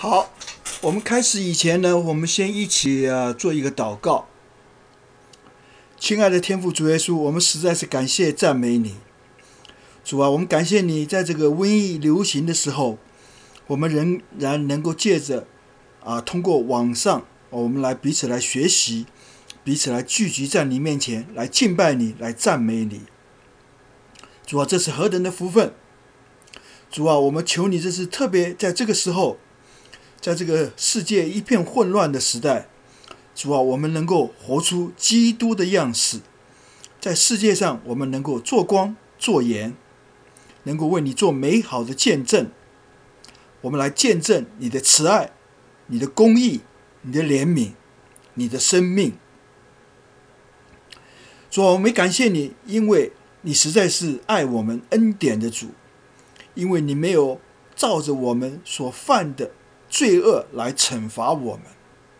好，我们开始以前呢，我们先一起做一个祷告。亲爱的天父主耶稣，我们实在是感谢赞美你，主啊，我们感谢你在这个瘟疫流行的时候，我们仍然能够借着通过网上，我们来彼此来学习，彼此来聚集在你面前，来敬拜你，来赞美你。主啊，这是何等的福分！主啊，我们求你，这是特别在这个时候，在这个世界一片混乱的时代，主啊，我们能够活出基督的样式，在世界上我们能够做光做盐，能够为你做美好的见证。我们来见证你的慈爱，你的公义，你的怜悯，你的生命。主啊，我们感谢你，因为你实在是爱我们恩典的主，因为你没有照着我们所犯的罪恶来惩罚我们，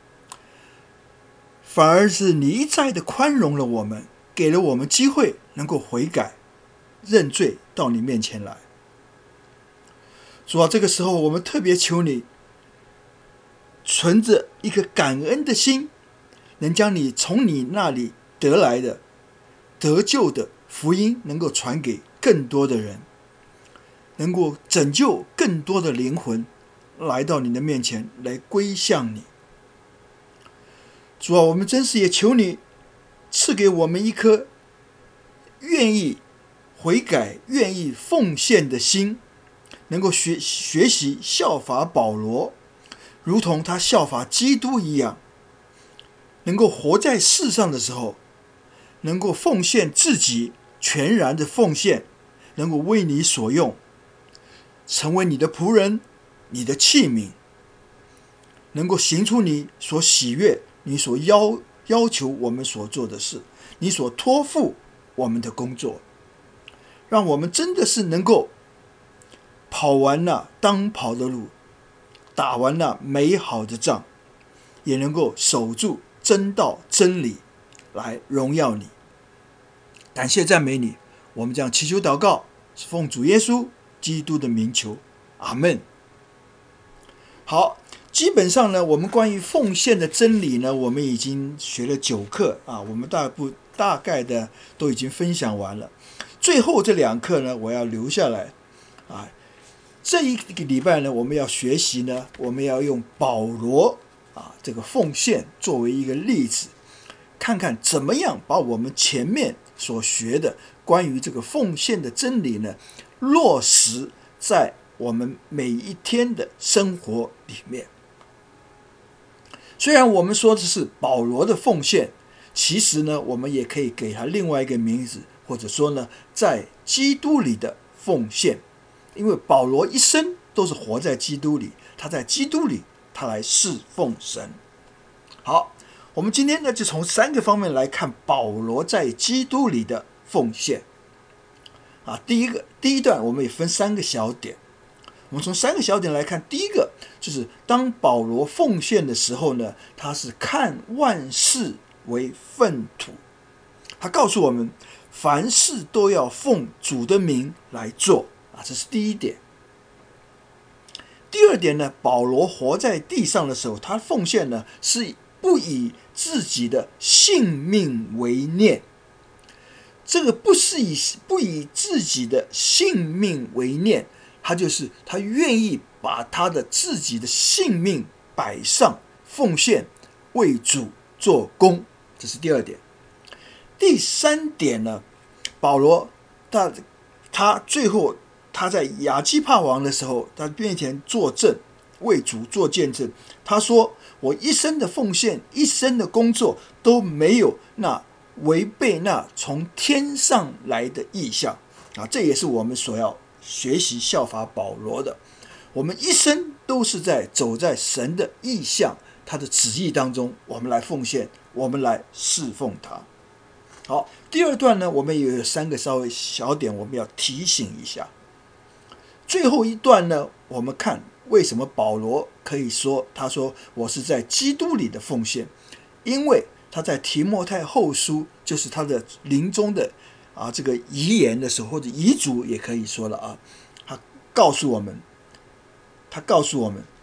反而是你一再的宽容了我们，给了我们机会能够悔改认罪到你面前来。主啊，这个时候我们特别求你存着一颗感恩的心，能将你从你那里得来的得救的福音能够传给更多的人，能够拯救更多的灵魂来到你的面前来归向你。主啊，我们真是也求你赐给我们一颗愿意悔改愿意奉献的心，能够学习效法保罗，如同他效法基督一样，能够活在世上的时候，能够奉献自己，全然的奉献，能够为你所用，成为你的仆人，你的器皿，能够行出你所喜悦，你所要求我们所做的事，你所托付我们的工作，让我们真的是能够跑完那当跑的路，打完那美好的仗，也能够守住真道真理，来荣耀你。感谢赞美你，我们这样祈求祷告，是奉主耶稣基督的名求，阿们。好，基本上呢，我们关于奉献的真理呢，我们已经学了9课我们大概的都已经分享完了。最后这2课呢，我要留下来这一个礼拜呢，我们要学习呢，我们要用保罗这个奉献作为一个例子，看看怎么样把我们前面所学的关于这个奉献的真理呢，落实在我们每一天的生活里面。虽然我们说的是保罗的奉献，其实呢，我们也可以给他另外一个名字，或者说呢，在基督里的奉献。因为保罗一生都是活在基督里，他在基督里，他来侍奉神。好，我们今天呢，就从3个方面来看保罗在基督里的奉献。第一段我们也分3个小点，我们从3个小点来看。第一个就是当保罗奉献的时候呢，他是看万事为粪土，他告诉我们凡事都要奉主的名来做这是第一点。第二点呢，保罗活在地上的时候，他奉献呢是不以自己的性命为念。这个不以自己的性命为念，他就是他愿意把他的自己的性命摆上奉献，为主做工，这是第二点。第3点呢，保罗他最后他在亚基帕王的时候，他面前作证，为主做见证。他说：“我一生的奉献，一生的工作都没有违背那从天上来的意象这也是我们所要学习效法保罗的。我们一生都是走在神的意象，他的旨意当中，我们来奉献，我们来侍奉他。”好，第二段呢，我们也有3个稍微小点，我们要提醒一下。最后一段呢，我们看为什么保罗可以说，他说我是在基督里的奉献，因为他在提摩太后书，就是他的临终的这个遗言的时候，或者遗嘱也可以说了他告诉我们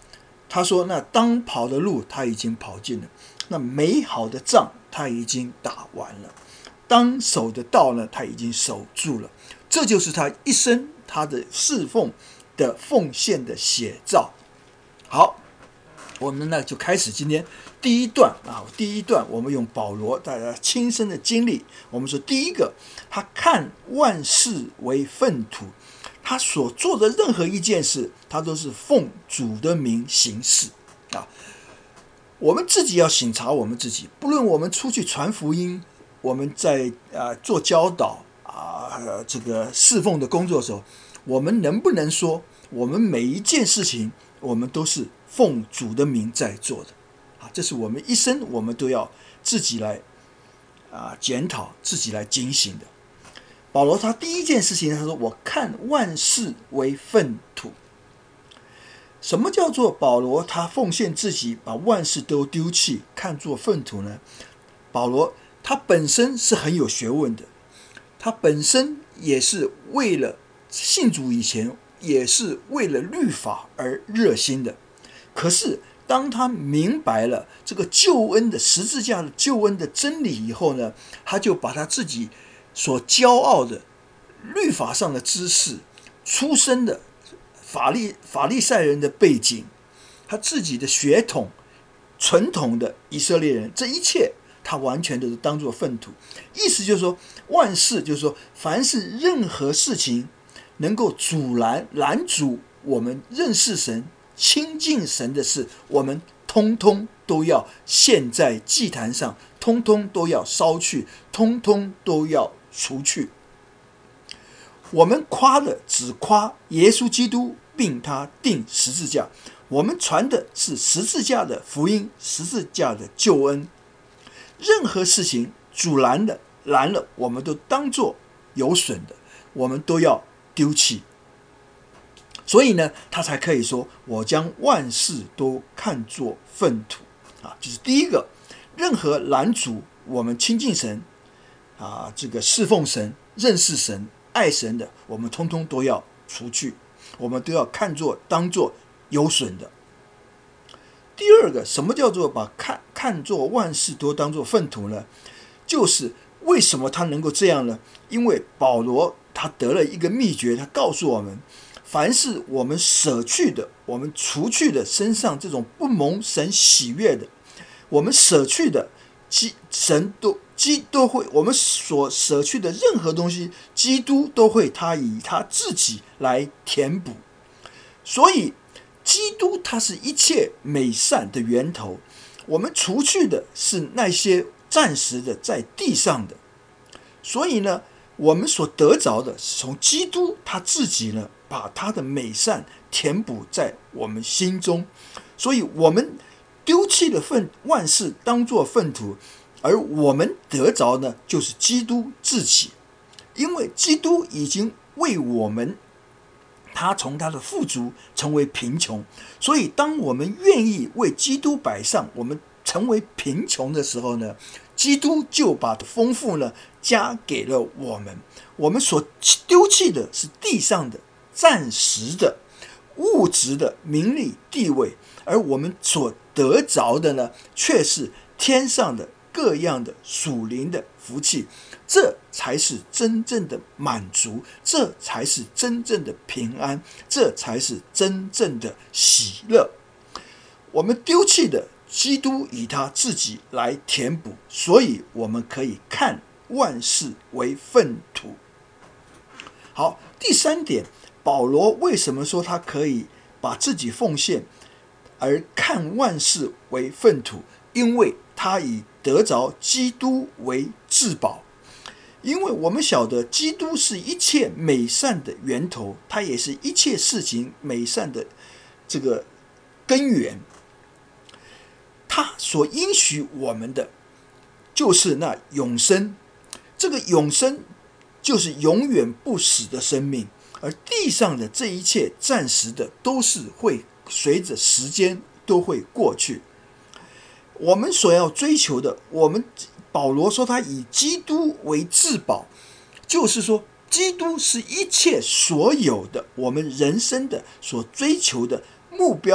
他说那当跑的路他已经跑尽了，那美好的仗他已经打完了，当守的道呢他已经守住了。这就是他一生他的侍奉的奉献的写照。好，我们呢就开始今天第一段啊。第一段我们用保罗大家亲身的经历，我们说第一个，他看万事为粪土，他所做的任何一件事，他都是奉主的名行事啊。我们自己要省察我们自己，不论我们出去传福音，我们在做教导这个侍奉的工作的时候，我们能不能说我们每一件事情我们都是奉主的名在做的啊？这是我们一生我们都要自己来检讨，自己来警醒的。保罗他第一件事情他说，我看万事为粪土。什么叫做保罗他奉献自己，把万事都丢弃，看作粪土呢？保罗他本身是很有学问的，他本身也是为了信主以前，也是为了律法而热心的。可是当他明白了这个救恩的十字架的救恩的真理以后呢，他就把他自己所骄傲的律法上的知识，出身的法利赛人的背景，他自己的血统传统的以色列人，这一切他完全都是当作粪土。意思就是说，万事就是说，凡是任何事情能够拦阻我们认识神、亲近神的事，我们通通都要献在祭坛上，通通都要烧去，通通都要除去。我们夸的只夸耶稣基督并他钉十字架，我们传的是十字架的福音，十字架的救恩。任何事情阻拦了，我们都当作有损的，我们都要丢弃。所以呢，他才可以说，我将万事都看作粪土啊。就是第一个，任何拦阻我们亲近神这个侍奉神、认识神、爱神的，我们通通都要除去，我们都要当作有损的。第二个，什么叫做把看作万事都当作粪土呢？就是为什么他能够这样呢？因为保罗他得了一个秘诀，他告诉我们，凡是我们舍去的，我们除去的身上这种不蒙神喜悦的，我们舍去的，神都会，我们所舍去的任何东西，基督都会以他自己来填补。所以基督他是一切美善的源头，我们除去的是那些暂时的在地上的。所以呢，我们所得着的是从基督他自己呢，把他的美善填补在我们心中。所以我们丢弃了万事当作粪土，而我们得着呢，就是基督自己。因为基督已经为我们，他从他的富足成为贫穷，所以当我们愿意为基督摆上，我们成为贫穷的时候呢，基督就把丰富呢加给了我们。我们所丢弃的是地上的暂时的物质的名利地位，而我们所得着的呢，却是天上的各样的属灵的福气。这才是真正的满足，这才是真正的平安，这才是真正的喜乐。我们丢弃的，基督以他自己来填补，所以我们可以看万事为粪土。好，第三点，保罗为什么说他可以把自己奉献而看万事为粪土？因为他以得着基督为至宝。因为我们晓得基督是一切美善的源头，他也是一切事情美善的这个根源。他所应许我们的就是那永生，这个永生就是永远不死的生命，而地上的这一切暂时的都是会随着时间都会过去。我们所要追求的，保罗说他以基督为至宝，就是说基督是一切所有的我们人生的所追求的目标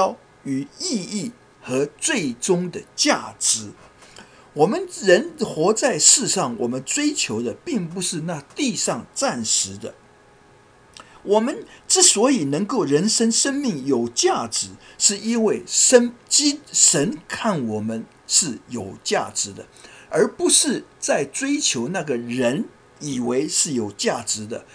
与意义和最终的价值。我们人活在世上，我们追求的并不是那地上暂时的。我们之所以能够人生生命有价值，是因为神看我们是有价值的，而不是在追求那个人以为是有价值的，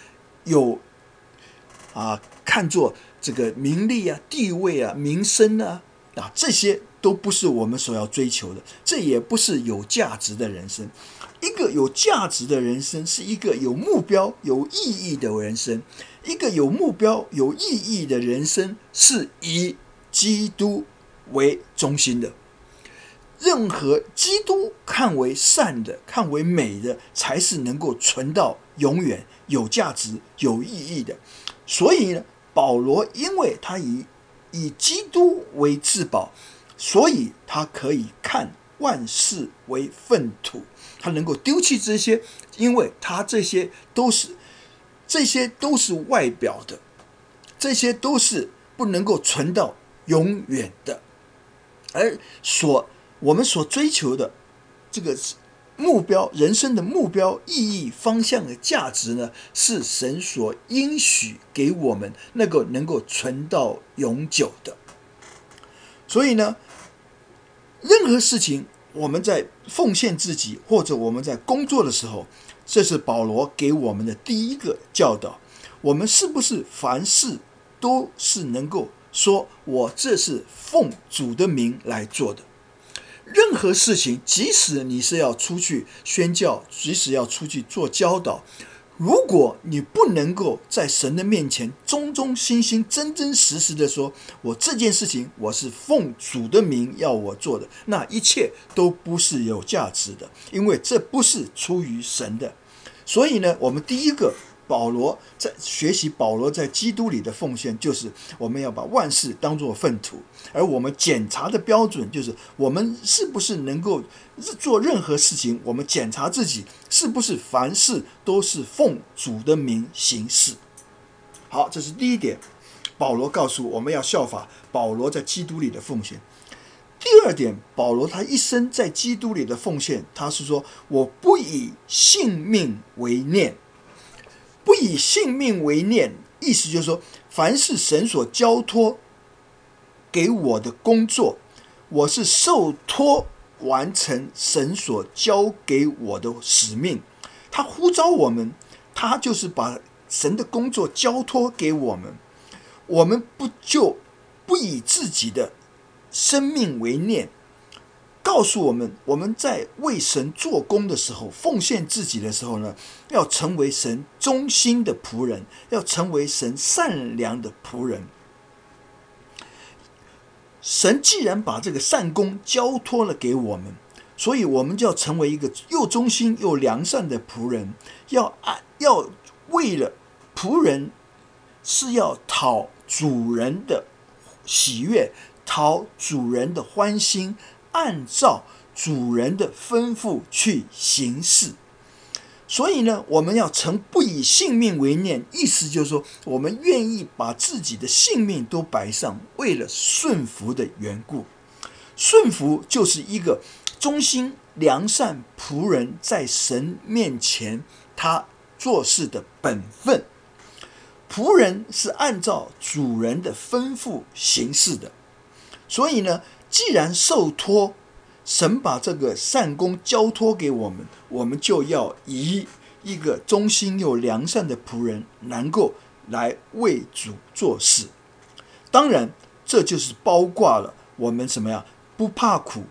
看作这个名利啊、地位啊、名声啊，这些都不是我们所要追求的，这也不是有价值的人生。一个有价值的人生是一个有目标、有意义的人生。一个有目标、有意义的人生是以基督为中心的。任何基督看为善的、看为美的，才是能够存到永远、有价值、有意义的。所以呢，保罗因为他以基督为至宝，所以他可以看万事为粪土，他能够丢弃这些，因为他这些都是外表的，这些都是不能够存到永远的。而我们所追求的这个目标，人生的目标、意义、方向的价值呢，是神所应许给我们那个能够存到永久的。所以呢，任何事情我们在奉献自己，或者我们在工作的时候，这是保罗给我们的第一个教导。我们是不是凡事都是能够说我这是奉主的名来做的？任何事情，即使你是要出去宣教，即使要出去做教导，如果你不能够在神的面前忠忠心心、真真实实的说，我这件事情我是奉主的名要我做的，那一切都不是有价值的，因为这不是出于神的。所以呢，我们第一个学习保罗在基督里的奉献，就是我们要把万事当作粪土，而我们检查的标准就是我们是不是能够做任何事情，我们检查自己是不是凡事都是奉主的名行事。好，这是第一点，保罗告诉我们要效法保罗在基督里的奉献。第二点，保罗他一生在基督里的奉献，他是说我不以性命为念。不以性命为念，意思就是说，凡是神所交托给我的工作，我是受托完成神所交给我的使命。他呼召我们，他就是把神的工作交托给我们，我们不以自己的生命为念，告诉我们，我们在为神做工的时候，奉献自己的时候呢，要成为神忠心的仆人，要成为神善良的仆人。神既然把这个善工交托了给我们，所以我们就要成为一个又忠心又良善的仆人，要为了仆人是要讨主人的喜悦，讨主人的欢心，按照主人的吩咐去行事。所以呢，我们要不以性命为念，意思就是说，我们愿意把自己的性命都摆上，为了顺服的缘故。顺服就是一个忠心良善仆人在神面前他做事的本分。仆人是按照主人的吩咐行事的。所以呢，既然受托，神把这个善工交托给我们，我们就要以一个忠心又良善的仆人，能够来为主做事。当然，这就是包括了我们什么呀？不怕苦，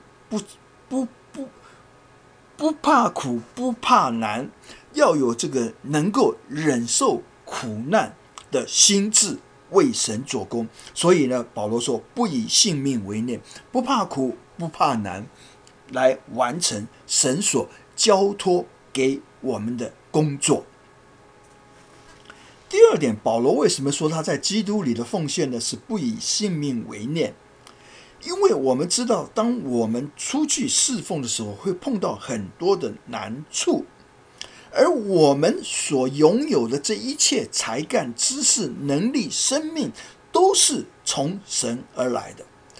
不怕苦，不怕难，要有这个能够忍受苦难的心智，为神做工。所以呢，保罗说不以性命为念，不怕苦，不怕难，来完成神所交托给我们的工作。第二点，保罗为什么说他在基督里的奉献呢？是不以性命为念。因为我们知道，当我们出去侍奉的时候，会碰到很多的难处，而我们所拥有的这一切才干、知识、能力、生命，都是从神而来的。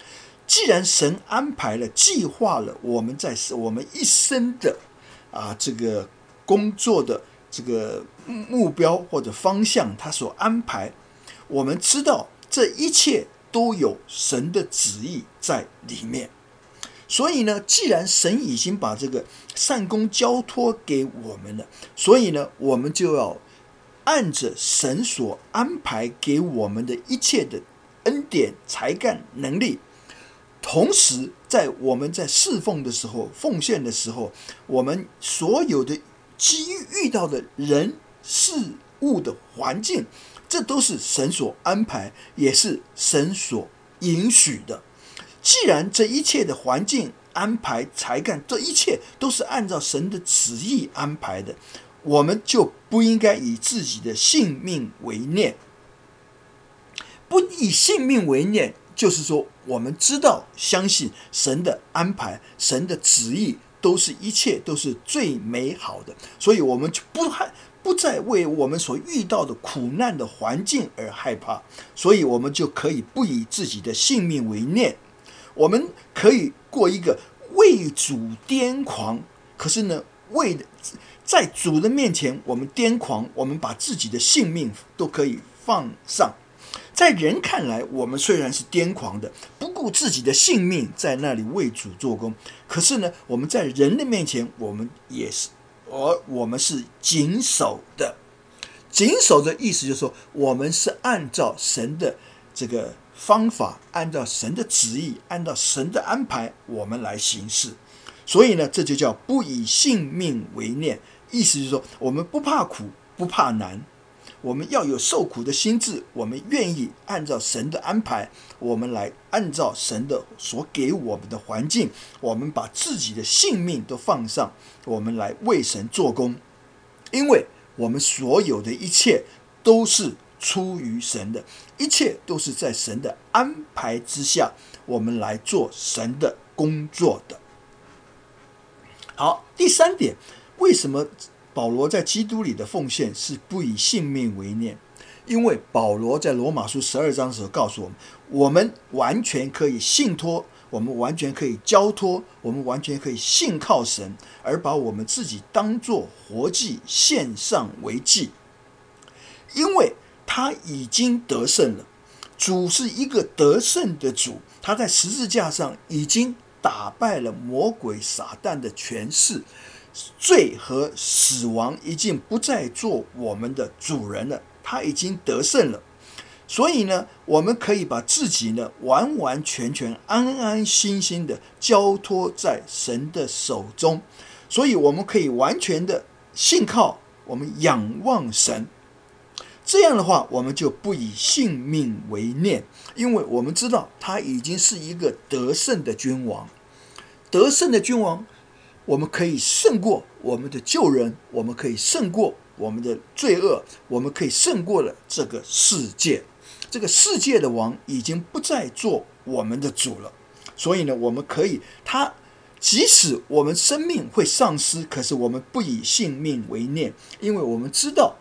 既然神安排了、计划了我们在我们一生的这个工作的这个目标或者方向，他所安排，我们知道这一切都有神的旨意在里面。所以呢，既然神已经把这个善工交托给我们了，所以呢，我们就要按着神所安排给我们的一切的恩典、才干、能力，同时我们在侍奉的时候、奉献的时候，我们所有的遇到的人、事物的环境，这都是神所安排，也是神所允许的。既然这一切的环境安排、才干，这一切都是按照神的旨意安排的，我们就不应该以自己的性命为念。不以性命为念，就是说我们知道、相信神的安排、神的旨意一切都是最美好的，所以我们就不再为我们所遇到的苦难的环境而害怕，所以我们就可以不以自己的性命为念。我们可以过一个为主癫狂，可是呢，在主的面前我们癫狂，我们把自己的性命都可以放上。在人看来，我们虽然是癫狂的，不顾自己的性命在那里为主做工，可是呢，我们在人的面前，我们是谨守的。谨守的意思就是说，我们是按照神的这个方法，按照神的旨意，按照神的安排，我们来行事。所以呢，这就叫不以性命为念，意思就是说，我们不怕苦，不怕难，我们要有受苦的心志，我们愿意按照神的安排，我们来按照神的所给我们的环境，我们把自己的性命都放上，我们来为神做工。因为我们所有的一切都是出于神的，一切都是在神的安排之下，我们来做神的工作的。好，第三点，为什么保罗在基督里的奉献是不以性命为念？因为保罗在罗马书12章的时候告诉我们，我们完全可以信托，我们完全可以交托，我们完全可以信靠神，而把我们自己当作活祭献上为祭。因为他已经得胜了，主是一个得胜的主，他在十字架上已经打败了魔鬼撒旦的权势，罪和死亡已经不再做我们的主人了，他已经得胜了。所以呢，我们可以把自己呢完完全全、安安心心的交托在神的手中，所以我们可以完全的信靠，我们仰望神。这样的话，我们就不以性命为念，因为我们知道他已经是一个得胜的君王。得胜的君王，我们可以胜过我们的旧人，我们可以胜过我们的罪恶，我们可以胜过了这个世界。这个世界的王已经不再做我们的主了，所以呢，我们可以，即使我们生命会丧失，可是我们不以性命为念，因为我们知道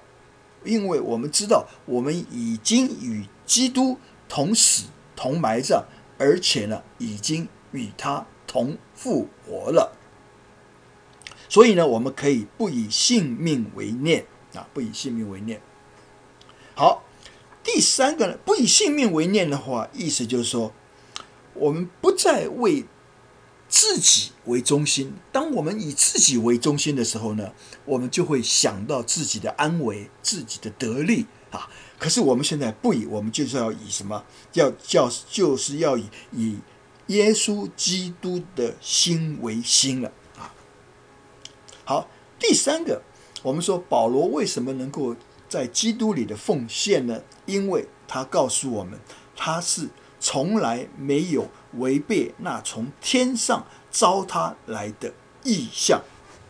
我们已经与基督同死同埋葬，而且呢，已经与他同复活了。所以呢，我们可以不以性命为念不以性命为念。好，第三个呢，不以性命为念的话，意思就是说，我们不再为自己为中心。当我们以自己为中心的时候呢，我们就会想到自己的安危、自己的得利可是我们现在不以，我们就是要以什么？就是要以耶稣基督的心为心了好，第三个，我们说保罗为什么能够在基督里的奉献呢？因为他告诉我们，他是从来没有违背那从天上召他来的意象。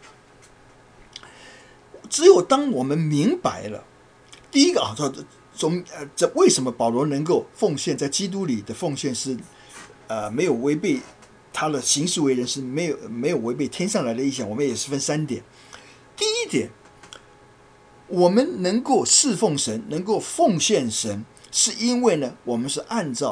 只有当我们明白了，第一个这为什么保罗能够奉献，在基督里的奉献是没有违背他的行事为人，是没有违背天上来的意象。我们也是分3点。第一点，我们能够侍奉神，能够奉献神，是因为呢，我们是按照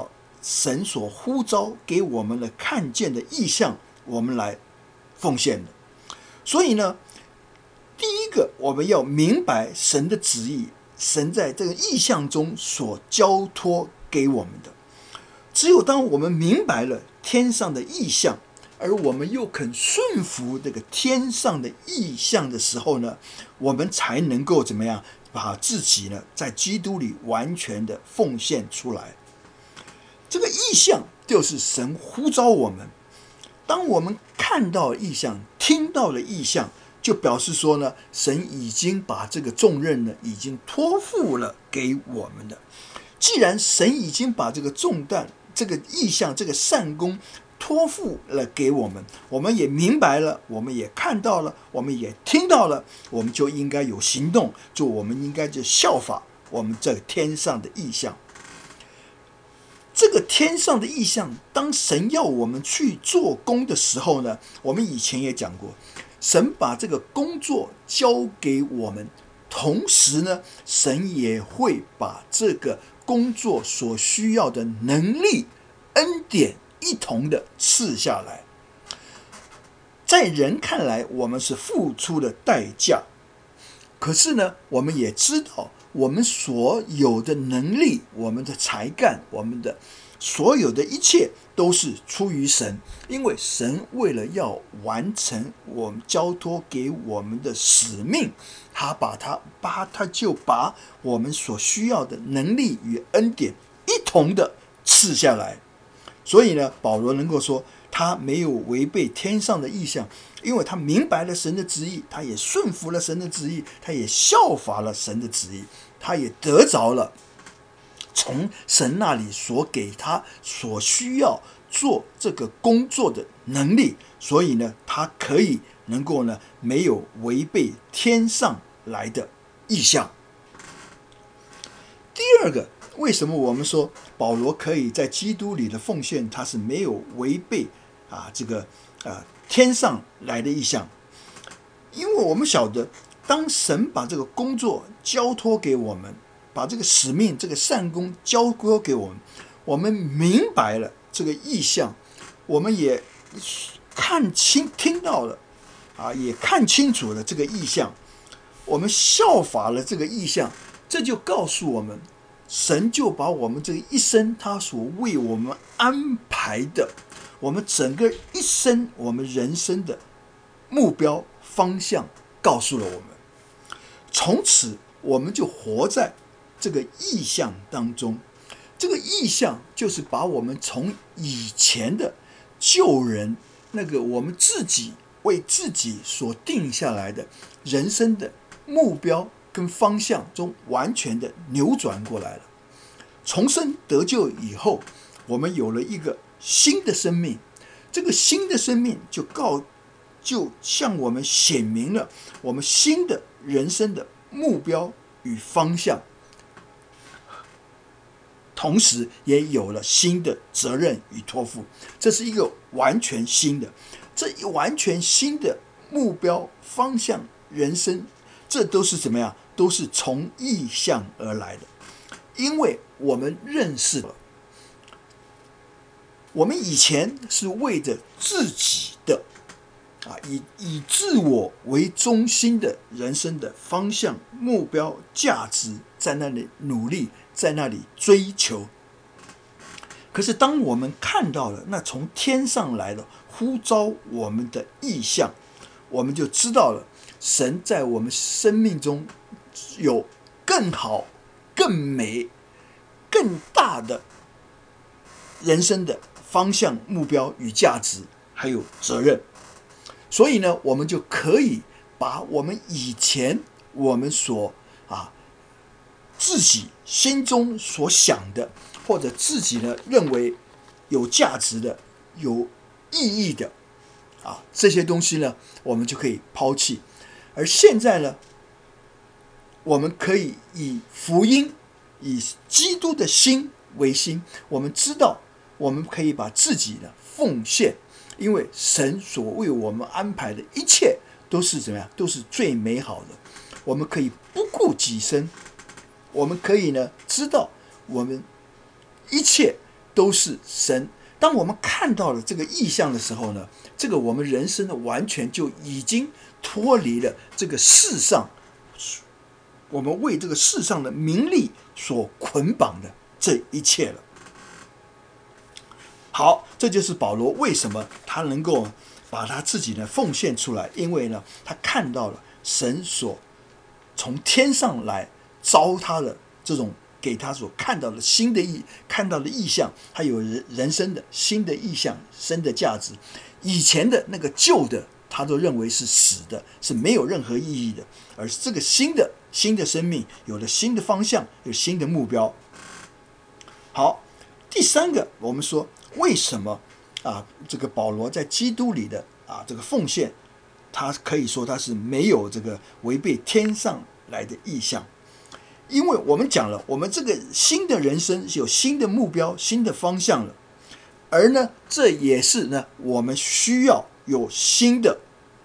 神所呼召给我们的看见的意象，我们来奉献的。所以呢，第一个我们要明白神的旨意，神在这个意象中所交托给我们的。只有当我们明白了天上的意象，而我们又肯顺服这个天上的意象的时候呢，我们才能够怎么样把自己呢在基督里完全的奉献出来。这个意象就是神呼召我们，当我们看到意象，听到了意象，就表示说呢，神已经把这个重任呢已经托付了给我们的。既然神已经把这个重担、这个意象、这个善功托付了给我们，我们也明白了，我们也看到了，我们也听到了，我们就应该有行动，我们应该就效法我们这天上的意象。这个天上的意象，当神要我们去做工的时候呢，我们以前也讲过，神把这个工作交给我们，同时呢，神也会把这个工作所需要的能力、恩典一同的赐下来。在人看来，我们是付出了代价，可是呢，我们也知道，我们所有的能力、我们的才干、我们的所有的一切都是出于神，因为神为了要完成我们交托给我们的使命，他就把我们所需要的能力与恩典一同的赐下来。所以呢，保罗能够说他没有违背天上的意象，因为他明白了神的旨意，他也顺服了神的旨意，他也效法了神的旨意，他也得着了从神那里所给他所需要做这个工作的能力。所以呢，他可以能够呢没有违背天上来的意象。第二个，为什么我们说保罗可以在基督里的奉献，他是没有违背天上来的意象？因为我们晓得，当神把这个工作交托给我们，把这个使命、这个善功交托给我们，我们明白了这个意象，我们也听到了也看清楚了这个意象，我们效法了这个意象，这就告诉我们，神就把我们这一生他所为我们安排的，我们整个一生我们人生的目标方向告诉了我们。从此我们就活在这个意象当中。这个意象就是把我们从以前的旧人，那个我们自己为自己所定下来的人生的目标跟方向中完全的扭转过来了。重生得救以后，我们有了一个新的生命，这个新的生命就向我们显明了我们新的人生的目标与方向，同时也有了新的责任与托付。这是一个完全新的，这完全新的目标方向人生，这都是怎么样？都是从意象而来的。因为我们认识了，我们以前是为着自己的以自我为中心的人生的方向、目标、价值，在那里努力，在那里追求。可是当我们看到了那从天上来的呼召我们的意象，我们就知道了神在我们生命中有更好、更美、更大的人生的方向、目标与价值，还有责任。所以呢，我们就可以把我们以前我们所自己心中所想的，或者自己呢认为有价值的、有意义的这些东西呢，我们就可以抛弃。而现在呢，我们可以以福音、以基督的心为心，我们知道我们可以把自己呢奉献，因为神所为我们安排的一切都是怎么样？都是最美好的。我们可以不顾己身，我们可以呢知道我们一切都是神。当我们看到了这个意象的时候呢，这个我们人生呢完全就已经脱离了这个世上，我们为这个世上的名利所捆绑的这一切了。好，这就是保罗为什么他能够把他自己呢奉献出来，因为呢他看到了神所从天上来招他的这种给他所看到的看到的意象，还有人生的新的意象、新的价值。以前的那个旧的，他都认为是死的，是没有任何意义的，而这个新的生命有了新的方向，有新的目标。好，第三个，我们说为什么这个保罗在基督里的这个奉献，他可以说他是没有这个违背天上来的意象。因为我们讲了，我们这个新的人生有新的目标、新的方向了，而呢，这也是呢，我们需要有新的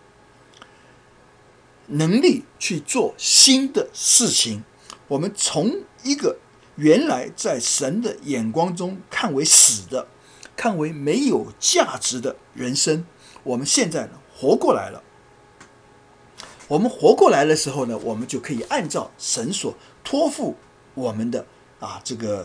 能力去做新的事情。我们从一个原来在神的眼光中看为死的、看为没有价值的人生，我们现在呢活过来了。我们活过来的时候呢，我们就可以按照神所托付我们的这个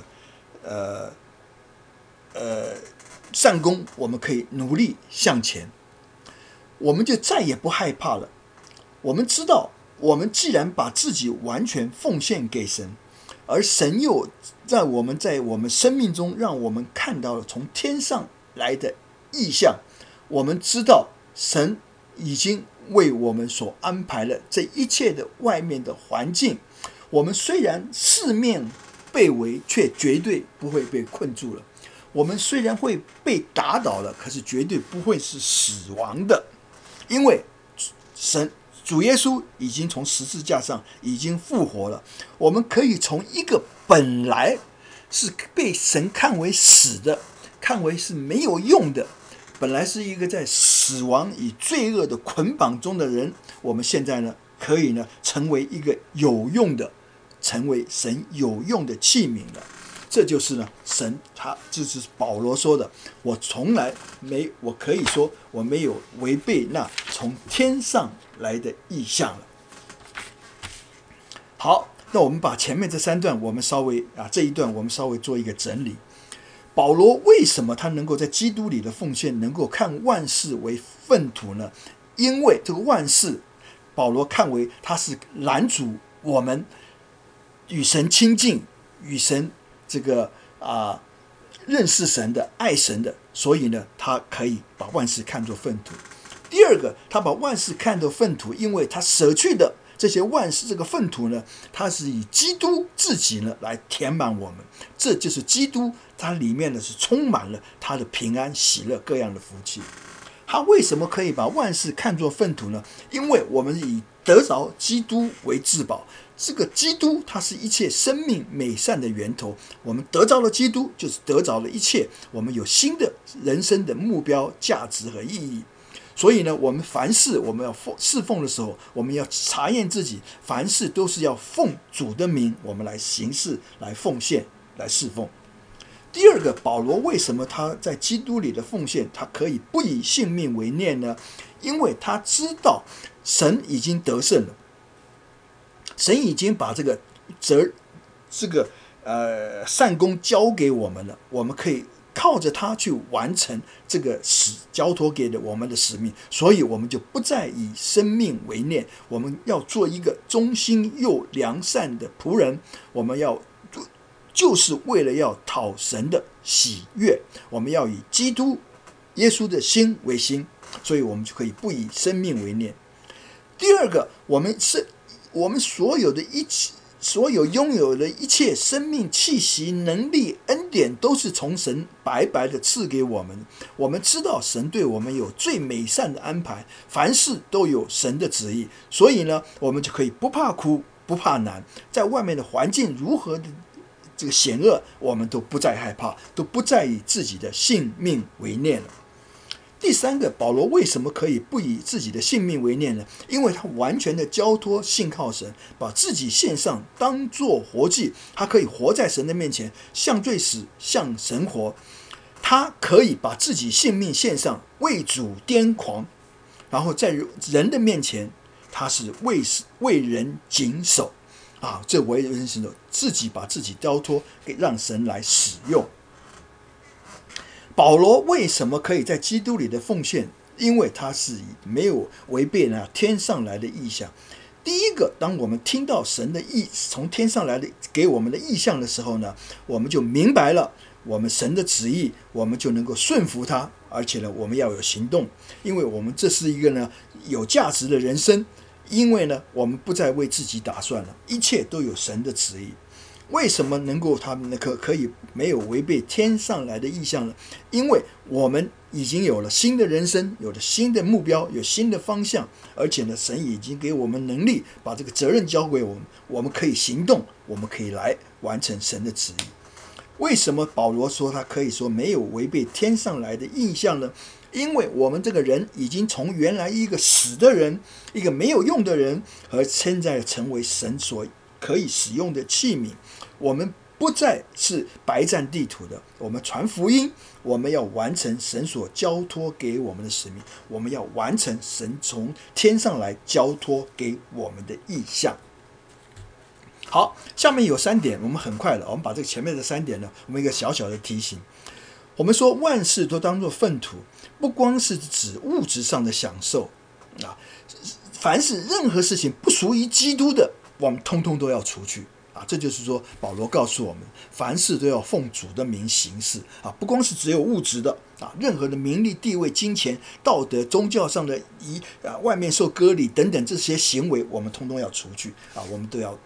善功，我们可以努力向前，我们就再也不害怕了。我们知道，我们既然把自己完全奉献给神，而神又在我们生命中让我们看到了从天上来的意象，我们知道神已经为我们所安排了这一切的外面的环境。我们虽然四面被围，却绝对不会被困住了。我们虽然会被打倒了，可是绝对不会是死亡的，因为主耶稣已经从十字架上已经复活了。我们可以从一个本来是被神看为死的，看为是没有用的，本来是一个在死亡与罪恶的捆绑中的人，我们现在呢可以呢成为一个有用的，成为神有用的器皿了。这就是呢神，就是保罗说的，我可以说我没有违背那从天上来的意象了。好，那我们把前面这三段这一段我们稍微做一个整理。保罗为什么他能够在基督里的奉献能够看万事为粪土呢？因为这个万事保罗看为他是拦阻我们与神亲近，与神这个认识神的、爱神的，所以呢他可以把万事看作粪土。第二个，他把万事看作粪土，因为他舍去的这些万事，这个粪土呢，他是以基督自己呢来填满我们。这就是基督，它里面呢是充满了他的平安、喜乐、各样的福气。他为什么可以把万事看作粪土呢？因为我们以得着基督为至宝。这个基督它是一切生命美善的源头，我们得着了基督，就是得着了一切，我们有新的人生的目标、价值和意义。所以呢，我们凡事我们要侍奉的时候，我们要查验自己，凡事都是要奉主的名，我们来行事、来奉献、来侍奉。第二个，保罗为什么他在基督里的奉献，他可以不以性命为念呢？因为他知道神已经得胜了，神已经把这个善功交给我们了，我们可以靠着他去完成这个交托给我们的使命，所以我们就不再以生命为念，我们要做一个忠心又良善的仆人，我们就是为了要讨神的喜悦，我们要以基督耶稣的心为心，所以我们就可以不以生命为念。第二个，我们所有拥有的一切生命气息、能力、恩典，都是从神白白的赐给我们。我们知道神对我们有最美善的安排，凡事都有神的旨意，所以呢，我们就可以不怕苦、不怕难，在外面的环境如何的这个险恶，我们都不再害怕，都不再以自己的性命为念了。 第三个，保罗为什么可以不以自己的性命为念呢？因为他完全的交托信靠神，把自己献上当作活祭，他可以活在神的面前，向罪死，向神活。他可以把自己性命献上，为主癫狂，然后在人的面前，他是为人谨守啊，这为人谨守，自己把自己交托给让神来使用。保罗为什么可以在基督里的奉献？因为他是没有违背天上来的意象。第一个，当我们听到神的从天上来的给我们的意象的时候呢，我们就明白了我们神的旨意，我们就能够顺服他，而且呢，我们要有行动，因为我们这是一个有价值的人生，因为呢，我们不再为自己打算了，一切都有神的旨意。为什么能够他们可以没有违背天上来的意象呢？因为我们已经有了新的人生，有了新的目标，有新的方向，而且呢，神已经给我们能力，把这个责任交给我们，我们可以行动，我们可以来完成神的旨意。为什么保罗说他可以说没有违背天上来的意象呢？因为我们这个人已经从原来一个死的人，一个没有用的人，而现在成为神所可以使用的器皿。我们不再是白占地土的，我们传福音，我们要完成神所交托给我们的使命，我们要完成神从天上来交托给我们的意象。好，下面有3点，我们很快了，我们把这个前面的3点呢，我们一个小小的提醒。我们说万事都当作粪土，不光是指物质上的享受啊，凡是任何事情不属于基督的，我们通通都要除去啊。这就是说，保罗告诉我们，凡事都要奉主的名行事啊，不光是只有物质的啊，任何的名利、地位、金钱、道德、宗教上的外面受割礼等等这些行为，我们通通要除去啊，我们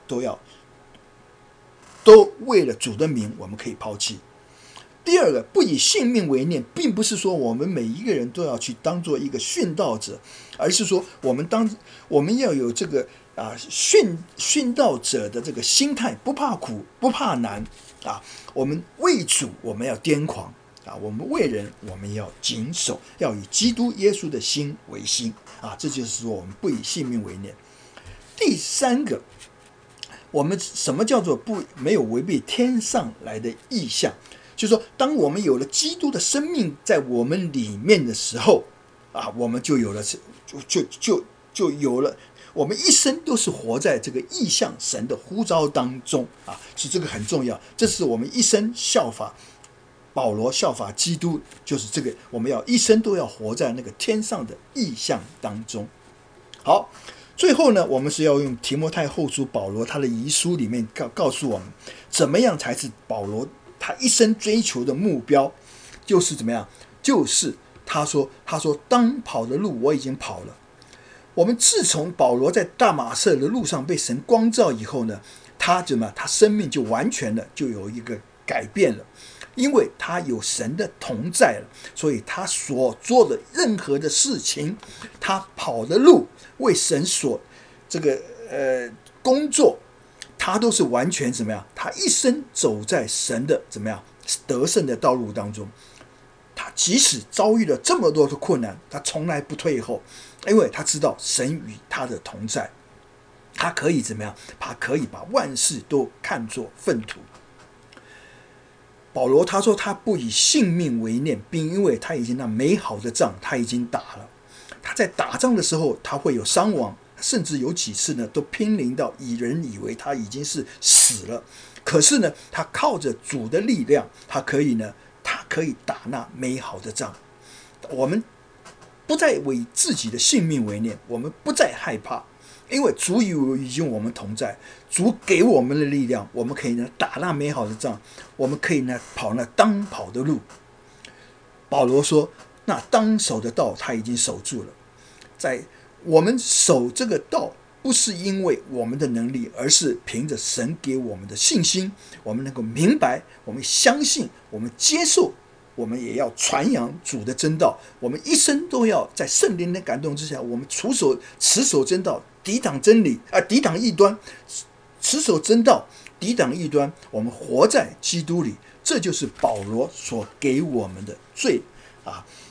都为了主的名，我们可以抛弃。第二个，不以性命为念，并不是说我们每一个人都要去当做一个殉道者，而是说我们要有这个殉道者的这个心态，不怕苦，不怕难啊。我们为主，我们要癫狂啊；我们为人，我们要谨守，要以基督耶稣的心为心啊。这就是说，我们不以性命为念。第三个，我们什么叫做没有违背天上来的意象？就是说，当我们有了基督的生命在我们里面的时候啊，我们就有了就有了，我们一生都是活在这个意象神的呼召当中啊，是这个很重要。这是我们一生效法保罗、效法基督，就是这个，我们要一生都要活在那个天上的意象当中。好，最后呢，我们是要用提摩太后书保罗他的遗书里面告诉我们，怎么样才是保罗他一生追求的目标，就是怎么样？就是他说当跑的路我已经跑了。我们自从保罗在大马色的路上被神光照以后呢，他生命就完全的就有一个改变了，因为他有神的同在了，所以他所做的任何的事情，他跑的路，为神所这个工作，他都是完全怎么样？他一生走在神的怎么样得胜的道路当中。他即使遭遇了这么多的困难，他从来不退后，因为他知道神与他的同在，他可以怎么样？他可以把万事都看作粪土。保罗他说他不以性命为念，并因为他已经那美好的仗他已经打了。他在打仗的时候他会有伤亡，甚至有几次呢都濒临到人以为他已经是死了，可是呢他靠着主的力量，他可以打那美好的仗。我们不再为自己的性命为念，我们不再害怕，因为主已经我们同在，主给我们的力量，我们可以打那美好的仗，我们可以跑那当跑的路。保罗说，那当守的道他已经守住了。在我们守这个道，不是因为我们的能力，而是凭着神给我们的信心，我们能够明白，我们相信，我们接受，我们也要传扬主的真道。我们一生都要在圣灵的感动之下，我们持守真道，抵挡真理抵挡异端，持守真道，抵挡异端。我们活在基督里，这就是保罗所给我们的罪啊。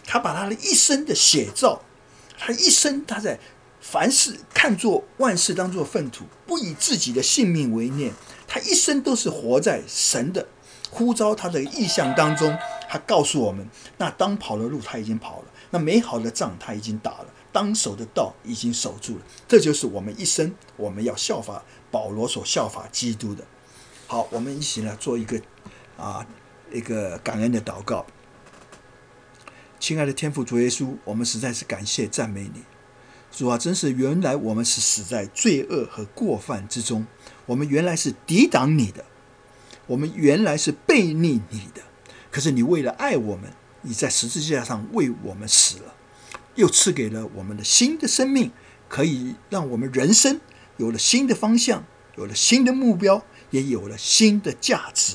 他把他的一生的写照，他一生他在凡事看作万事当作粪土，不以自己的性命为念。他一生都是活在神的呼召他的意象当中。他告诉我们，那当跑的路他已经跑了，那美好的仗他已经打了，当守的道已经守住了。这就是我们一生我们要效法保罗所效法基督的。好，我们一起来做一个感恩的祷告。亲爱的天父主耶稣，我们实在是感谢赞美你。主啊，真是原来我们是死在罪恶和过犯之中，我们原来是抵挡你的，我们原来是悖逆你的。可是你为了爱我们，你在十字架上为我们死了，又赐给了我们的新的生命，可以让我们人生有了新的方向，有了新的目标，也有了新的价值。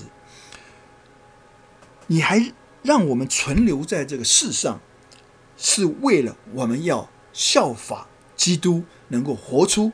你还让我们存留在这个世上，是为了我们要效法基督，能够活出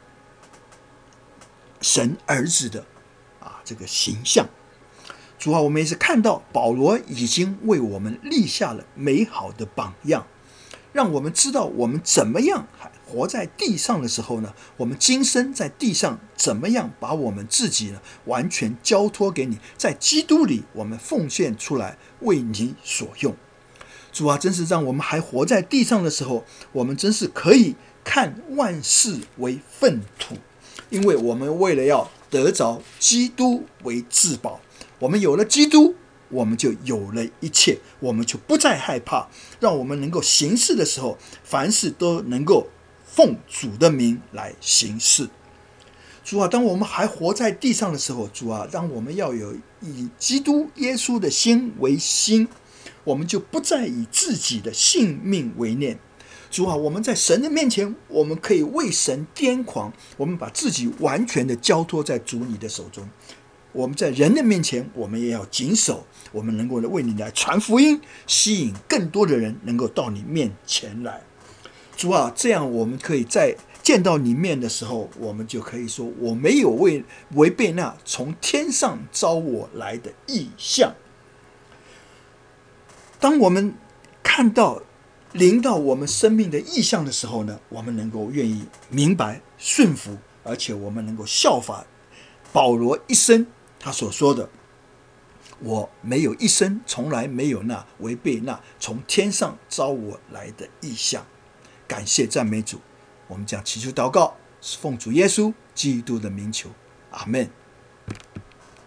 神儿子的这个形象。主啊，我们也是看到保罗已经为我们立下了美好的榜样，让我们知道我们怎么样活在地上的时候呢，我们今生在地上怎么样把我们自己呢完全交托给你，在基督里我们奉献出来为你所用。主啊，真是让我们还活在地上的时候，我们真是可以看万事为粪土，因为我们为了要得着基督为至宝，我们有了基督，我们就有了一切，我们就不再害怕。让我们能够行事的时候，凡事都能够奉主的名来行事。主啊，当我们还活在地上的时候，主啊，让我们要有以基督耶稣的心为心，我们就不再以自己的性命为念。主啊，我们在神的面前，我们可以为神癫狂，我们把自己完全的交托在主你的手中。我们在人的面前，我们也要谨守，我们能够为你来传福音，吸引更多的人能够到你面前来。主啊，这样我们可以在见到你面的时候，我们就可以说，我没有违背那从天上召我来的意象。当我们看到临到我们生命的意象的时候呢，我们能够愿意明白顺服，而且我们能够效法保罗一生他所说的，我没有一生从来没有那违背那从天上召我来的意象。感谢赞美主，我们将祈求祷告，是奉主耶稣基督的名求，阿们。